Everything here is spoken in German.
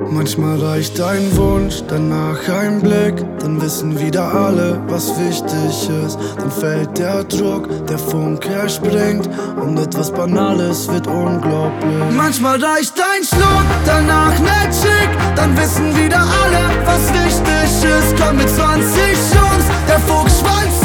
Manchmal reicht ein Wunsch, danach ein Blick, dann wissen wieder alle, was wichtig ist. Dann fällt der Druck, der Funke springt und etwas Banales wird unglaublich. Manchmal reicht ein Schluck, danach ne Chick, dann wissen wieder alle, was wichtig ist. Komm mit 20 Jungs, der Fuchs schwanzt